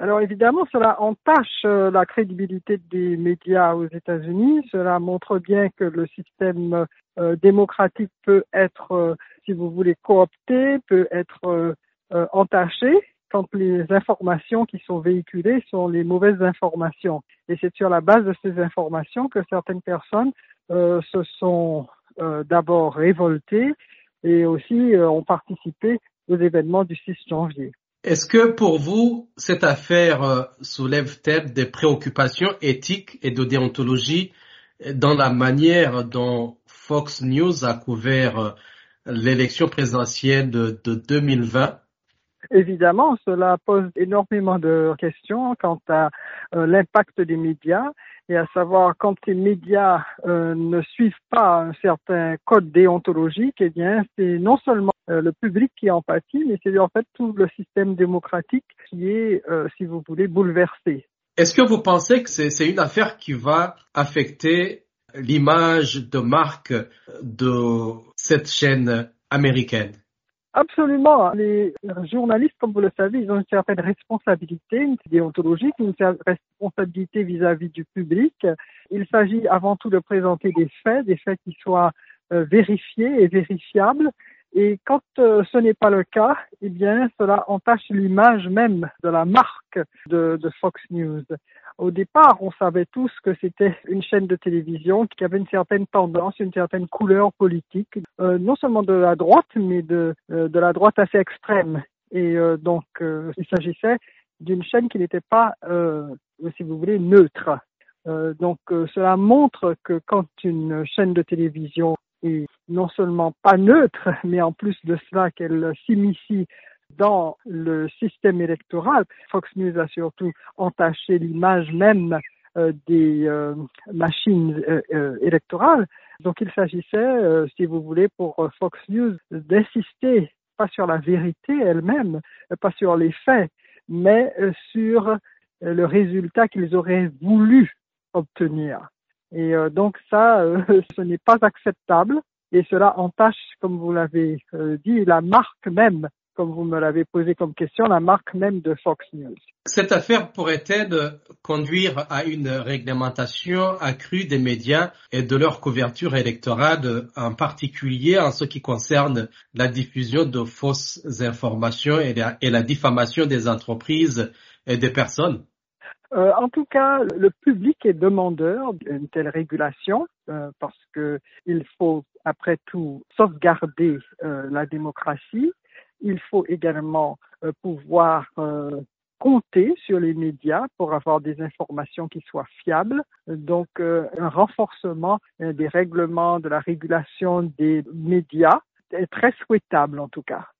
Alors évidemment, cela entache la crédibilité des médias aux États-Unis. Cela montre bien que le système démocratique peut être, si vous voulez, coopté, peut être entaché quand les informations qui sont véhiculées sont les mauvaises informations. Et c'est sur la base de ces informations que certaines personnes se sont d'abord révoltées et aussi ont participé aux événements du 6 janvier. Est-ce que pour vous, cette affaire soulève-t-elle des préoccupations éthiques et de déontologie dans la manière dont Fox News a couvert l'élection présidentielle de 2020? Évidemment, cela pose énormément de questions quant à l'impact des médias et à savoir quand ces médias ne suivent pas un certain code déontologique, eh bien, c'est non seulement le public qui en pâtit, mais c'est en fait tout le système démocratique qui est, si vous voulez, bouleversé. Est-ce que vous pensez que c'est une affaire qui va affecter l'image de marque de cette chaîne américaine? Absolument. Les journalistes, comme vous le savez, ils ont une certaine responsabilité, une déontologique, une certaine responsabilité vis-à-vis du public. Il s'agit avant tout de présenter des faits qui soient vérifiés et vérifiables. Et quand ce n'est pas le cas, eh bien, cela entache l'image même de la marque de Fox News. Au départ, on savait tous que c'était une chaîne de télévision qui avait une certaine tendance, une certaine couleur politique, non seulement de la droite, mais de la droite assez extrême. Et donc, il s'agissait d'une chaîne qui n'était pas, si vous voulez, neutre. Donc, cela montre que quand une chaîne de télévision est non seulement pas neutre, mais en plus de cela qu'elle s'immisce dans le système électoral, Fox News a surtout entaché l'image même des machines électorales. Donc il s'agissait, si vous voulez, pour Fox News d'insister pas sur la vérité elle-même, pas sur les faits, mais sur le résultat qu'ils auraient voulu obtenir. Et donc ça, ce n'est pas acceptable et cela entache, comme vous l'avez dit, la marque même, comme vous me l'avez posé comme question, la marque même de Fox News. Cette affaire pourrait-elle conduire à une réglementation accrue des médias et de leur couverture électorale, en particulier en ce qui concerne la diffusion de fausses informations et la diffamation des entreprises et des personnes? En tout cas, le public est demandeur d'une telle régulation parce que il faut, après tout, sauvegarder la démocratie. Il faut également pouvoir compter sur les médias pour avoir des informations qui soient fiables. Donc, un renforcement des règlements de la régulation des médias est très souhaitable en tout cas.